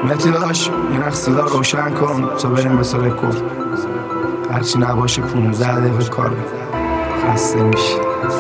مهدی داشت این اقصیلا روشن کن تا بریم به سر رکورد. هرچی نباشه 15 دقیقه کاره خسته میشه.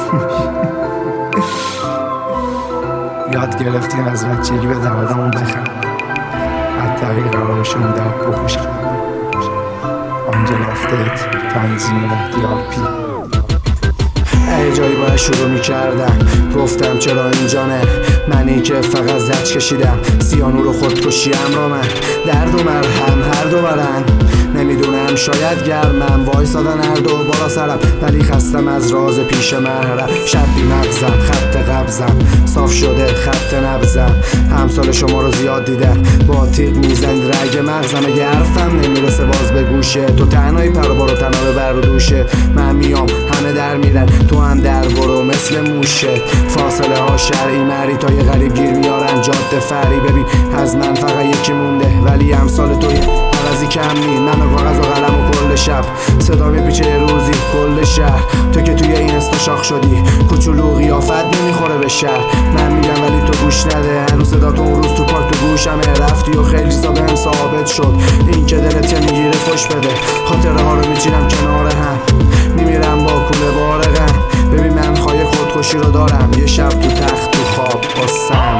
یاد گرفتیم از بچگی به دردمون بخند، حتی اگه قرار باشه اون درد بکش. آنجل آفتت تنظیم مهدی آرپی. ای جایی باید شروع میکردم، گفتم چرا اینجا نه، منی که فقط زج کشیدم، سیانور و خودکشی را من، درد و مرهم هر دو برن، نمیدونم شاید گرمم وایسادن هر دو بالا سرم، ولی خستم از راز پیش محرم. شب بی مغزم، خط قبضم صاف شده، خط نبزم، همسال شما رو زیاد دیدم، با تیغ میزنید رگ مغزم، اگه حرفم نمیرسه باز به گوشه، تو تنهایی پر بارو تنها بر رو دوشه، من میام همه در میرن تو هم در برو مثل موشه، فاصله ها شرعی مری تا یه غریب گیر میارن جاده فری، ببین از من فقط یکی مونده ولی امثال توی عوضی کم نی، من و کاغذ و قلم و کل شب صدا میپیچه روزی کل شهر، تو که توی این استا شاخ شدی کوچولو قیافت نمیخوره به شهر، من میگم ولی تو گوش نده، هنوز صدا تو اون روز تو پارک تو گوشمه، رفتی و خیلی سابقم ثابت شد، این که دلت که میگیره فش بده، خاطره ها رو میچینم کنار هم، میمیرم با کوله بارقم، ببین من خواهی خودکشی رو دارم، یه شب تو تخت تو خواب باسم.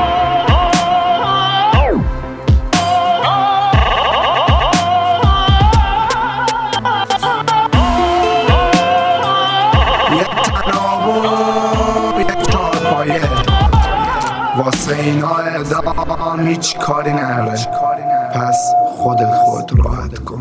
واسه اینا اعدام هیچ کاری نره، پس خودت خود راحت کن.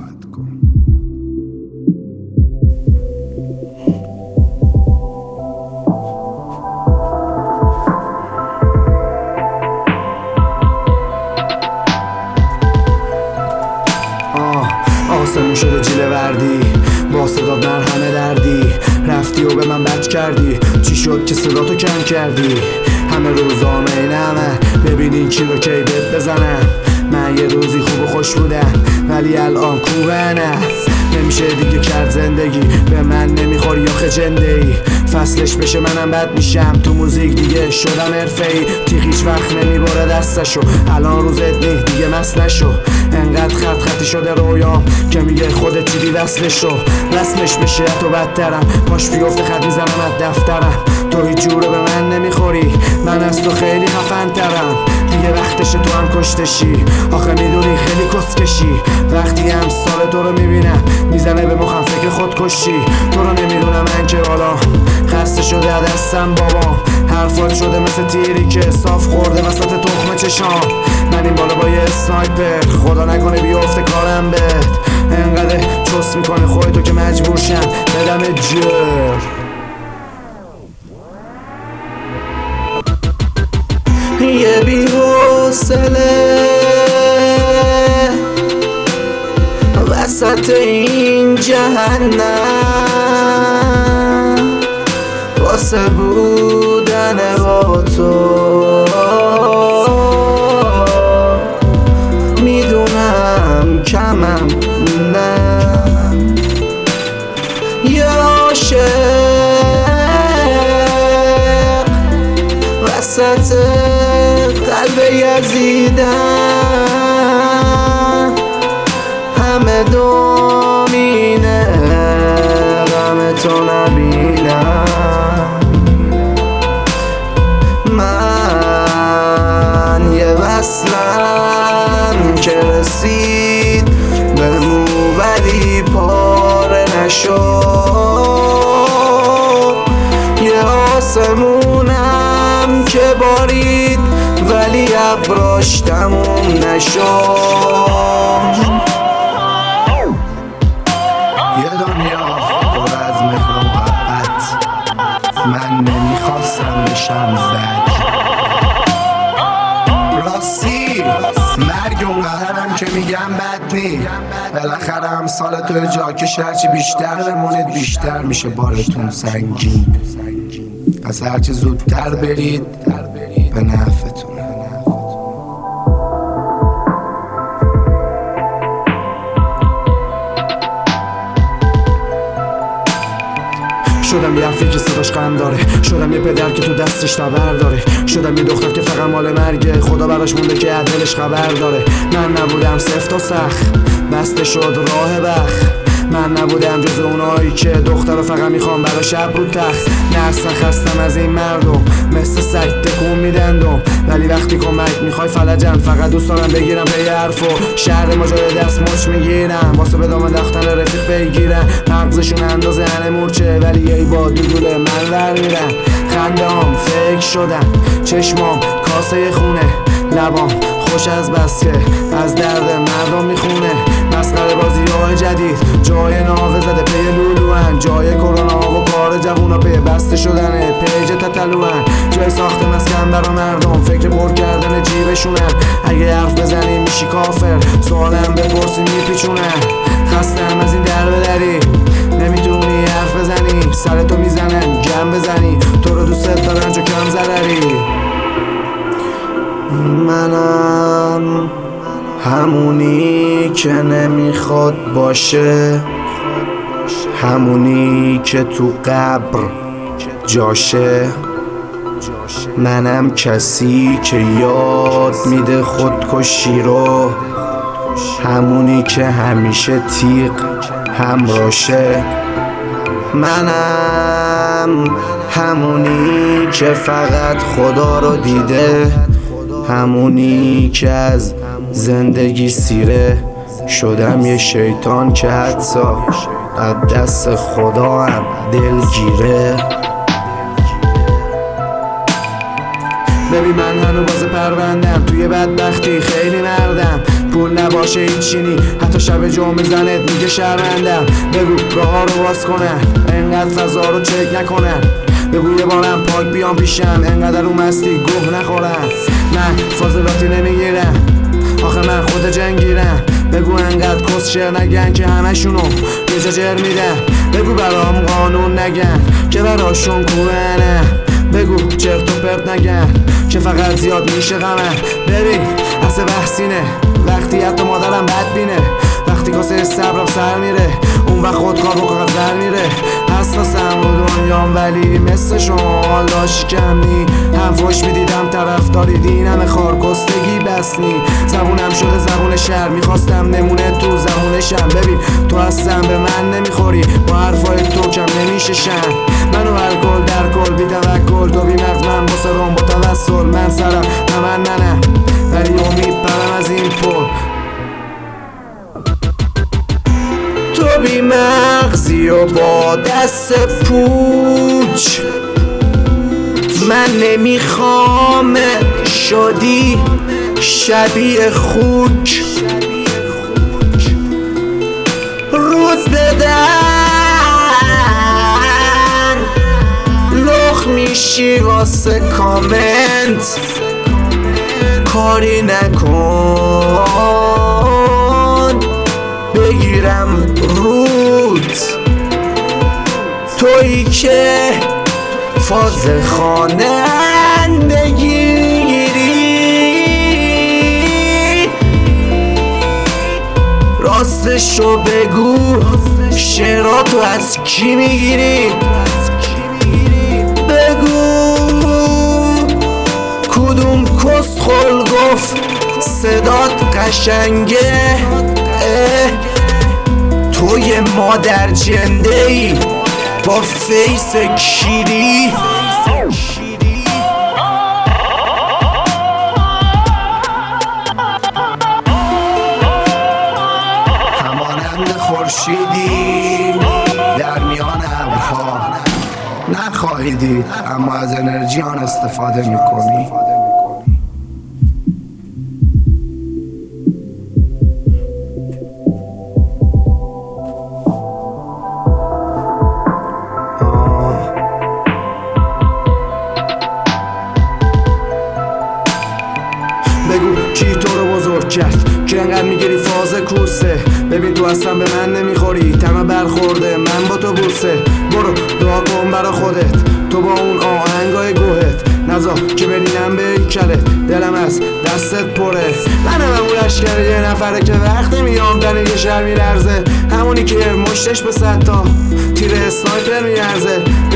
آسمون شده جیله وردی، با صدات مرهمه دردی، رفتی و به من بد کردی، چی شد که صداتو کم کردی، همه روزامه اینمه، ببینین کی رو کی بهت بزنم، من یه روزی خوب و خوش بودم ولی الان کوبه نه، نمیشه دیگه کرد زندگی، به من نمیخوری آخه جنده ای، فصلش بشه منم بد میشم، تو موزیک دیگه شدم حرفه‌ای، تیغ هیچ وقت نمیباره دستشو، الان روزت نه دیگه مست نشو، انقدر خطی شده رویام که میگه خودت چیدی وصلش رو، وصلش بشه تو بدترم، پاش بیفته خط میزنم از دفترم، تو هیچ جوره به من نمیخوری، من از تو خیلی خفن ترم، دیگه وقتشه تو هم کشتشی، آخه میدونی خیلی کسکشی، وقتی هم سال تو رو میبینم میزنه به مخم فکر خودکشی، تو رو نمیدونم من که بالا خسته شده از دستم بابام، حرفات شده مثل تیری که صاف خورده وسط تخم چشام، من این بالا با یه اسنایپر، خدا نکنه بیفته کارم بهت، انقدر چست میکنه خودتو که مجبور شم بدم جر. یه بی‌حوصله وسط این جهنم، واسه بودن با تو میدونم کمم نه، یه عاشق وسط قلب یزیدم، همه دومینه غم تو نبینم، من یه وصلم که رسید به مو ولی پاره نشد، یه آسمونم که بارید ولی ابراش تموم نشد، یه دنیا پر از مهر و محبت، من نمیخواستم بشم زد، راستی مرگ اونقدرم که میگم بد نی، بالاخره هم سال توی جاکش هرچی بیشتر بمونید بیشتر میشه بارتون سنگین، از هرچی زودتر برید به نفعتون. شدم یه افی که صداش غم داره، شدم یه پدر که تو دستش تبر داره، شدم یه دختر که فقط مال مرگه، خدا براش مونده که عدلش خبر داره. من نبودم سفت و سخت، بسته شد راه بخت، من نبودم جز اونایی که دختر رو فقط میخوام برا شب رو تخت. نه اصلا خستم از این مردم، مثل سگ تکون میدندم، ولی وقتی کمک میخوای فلجم، فقط دوست دارم بگیرم پی حرف و شهر ما جای دست مچ میگیرم، واسه به دام دختر رفیق بگیرم. مغزشون اندازه هنه مورچه، ولی ای با دودول من ور میرن. خنده هم فکر شدن، چشمام کاسه خونه، لبام خوش از بس که از درد مردم میخونه. مسخره بازی های جدید، جای ناوه زده پی لولوان، جای کرونا و کار جوونا پی بسته شدنه، پیج تتلوان، جای ساخت مسکن برا مردم، فکر پر کردن جیبشونن. اگه حرف بزنی میشی کافر، سوالم بپرسی میپیچونن. خستم از این در بدری، نمیتونی حرف بزنی، سرتو میزنن گم بزنی، تو رو دوست دارن چو کم ضرری. منم همونی که نمیخواد باشه، همونی که تو قبر جاشه. منم کسی که یاد میده خودکشی رو، همونی که همیشه تیغ همراشه. منم همونی که فقط خدا رو دیده، همونی که از زندگی سیره. شدم یه شیطان که حتی از دست خدا هم دلگیره. ببین من هنو باز پروندم، توی بدبختی خیلی مردم، پول نباشه هیچینی، حتی شب جمعه زنت میگه شرمندم. بگو راه رو باز کنن، انقدر فضا رو چک نکنن، بگو یه بارم پاک بیام پیشم، انقدر رو مستی گوه نخورم. من فاضلاتی نمیگیرم، آخه من خود جنگیرم. بگو انقدر کس شعر نگن که همشونو یه جا جر میدن، بگو برام قانون نگن که براشون کوهنه، بگو چرت و پرت نگن که فقط زیاد میشه غمه. ببین اصل بحثینه، وقتی حتی مادرم بد بینه، وقتی کاسه صبرم سر میره، اون وقت خودکار با کاغذ در میره. حساسم رو دنیام ولی مثل شما حالا شکمنی، هم فوش میدیدم طرفداری دینم خارکستگی بسنی. زبونم شده زبون شهر، میخواستم نمونه تو زبونشم. ببین تو اصلا به من نمیخوری، با حرفای تو کم نمیشه شن. منو الکل در کل بی توکل، تو بی مغز من با سرم با توسل. من سرم منم ولی امید پرم از این پل. تو بی مغزی و با دست پوچ، من نمیخوام شدی شبیه خوک. روز بدن لخ میشی واسه کامنت، کاری نکن بگیرم روت. تویی که فاز خوانندگی، راستشو بگو شعراتو از کی میگیری؟ بگو کدوم کسخل گفت صدات قشنگه؟ تو یه مادر جنده ای با فیس کیری. همانند خورشیدی در میان ابرها، نخواهی دید اما از انرژی آن استفاده میکنی. بگو کی تو رو بزرگ کرد که انقدر میگیری فاز کوسه؟ ببین تو اصلا به من نمیخوری، تمه برخورده من با تو بوسه. برو دعا کن برا خودت، تو با اون آهنگای گوهت، نزا که برینم به کلت، دلم از دستت پره. منم همون لشکر یه نفره که وقتی میام دنی یه شهر میلرزه، همونی که مشتش به 100 تا تیر اسنایپر میارزه.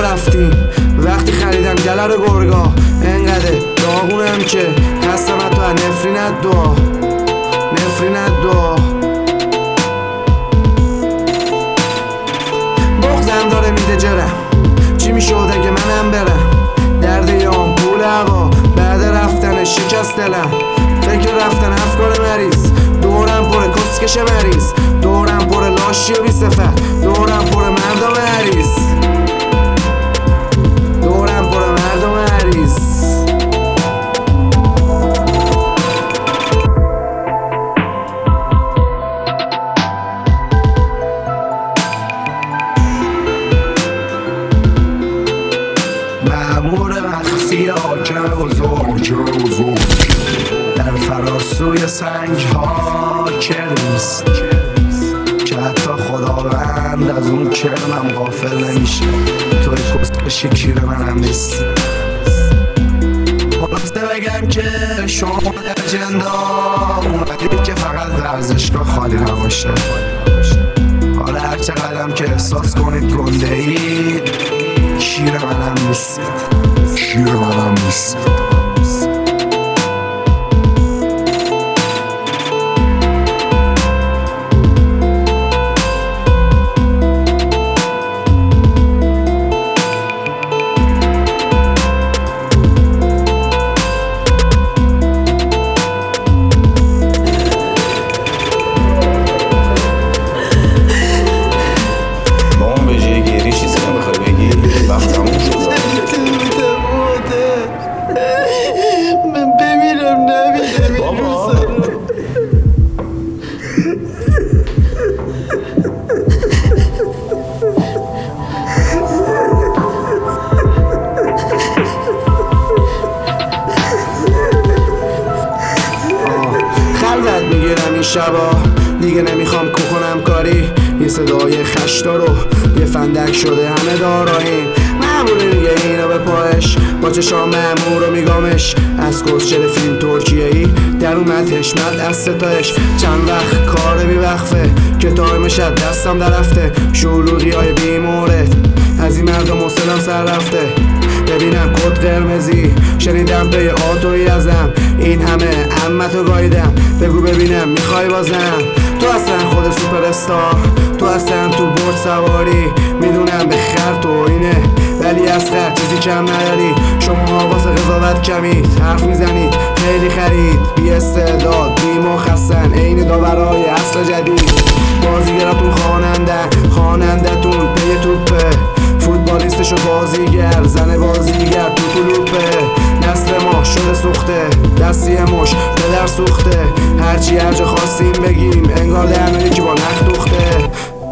رفتیم وقتی خریدم گلر گرگا، انقدر داغونم که هستم تو نفرینت دعا، نفرینت دعا. بغزم داره میده جرم، چی میشد اگه منم برم؟ درد یام پول هوا بعد رفتن شکست دلم، فکر رفتن افکار مریض، دورم پر کسکش مریض، دورم پر لاشی و بی صفت، دورم پر مردم عریض، دورم پر مردم عریض. مأمور مخفی حاکم بزرگ در فراسوی سنگ ها کرمیست که حتی خداوند از اون کرمم غافل نمیشه. توی کسکش کیر منم نیستی. خلاصه بگم که شما اجندا اومدید که فقط ورزشگاه خالی نباشه. حالا هر چقدرم که احساس کنید گنده اید، شیر منم نیستید، شیر منم نیستید. خلوت میگیرم این شبا، دیگه نمیخوام کو کنم کاری. یه صدای خشتا رو یه فندک شده همه داراییم. مأموره میگه اینو به پاش، با چشام مأمور رو میگامش. از کسچر فیلم ترکیه‌ای در اومد حشمت از ستایش. چند وقت کار بی وقفه که تایمش از دستم در رفته. شلوغی های بی مورد از این مردم حوصله‌ام سر رفته. ببینم کد قرمزی شنیدم پی آتویی ازم، این همه عمتو گاییدم. بگو ببینم میخوای بازم؟ تو اصلا خود سوپر استار، تو اصلا تو برد سواری. میدونم به خر تو اینه ولی از خر چیزی کم نداری. شما واسه قضاوت کمید، حرف میزنید خیلی خرید. بی استعداد بی مخصن عین داورای عصر جدید. بازیگراتون خوانندتون پی توپه. فوتبالیستشو بازیگر، زن بازیگر تو کلوپه. نسل ما شده سوخته، دستی مش پدر سوخته. هرچی هر جا خواستیم بگیم انگار درمانی که با نخ دوخته.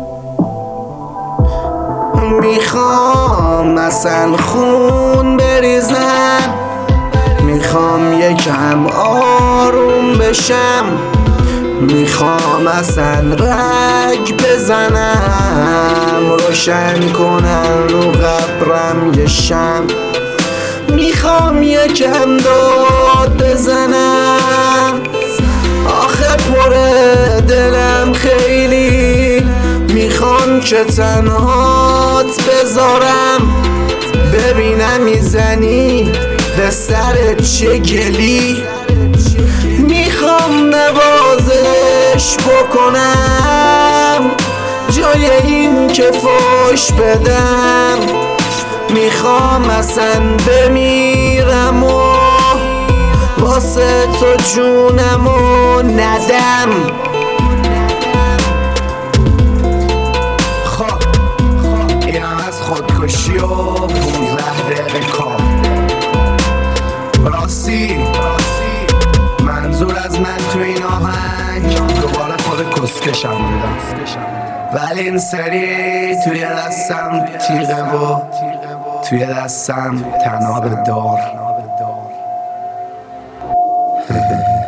میخوام اصلا خون بریزم، میخوام یکم آروم بشم. میخوام اصلا رگ بزنم، روشن کنم رو قبرم یه شم. میخوام یکم داد بزنم، آخه پر دلم خیلی. میخوام که تنهات بذارم، ببینم میزنی به سرت چه گلی. میخوام نوازش بکنم جای این که فوش بدم. میخوام اصلا بمیرم و واسه تو جونمو ندم. خب اینم از خودکشی و 15 دقیقه کار. راستی منظور از من تو این آهنگ دوباره خود کسکشم بودم، ولی این سری توی دستم تیغه و توی دستم تناب دار.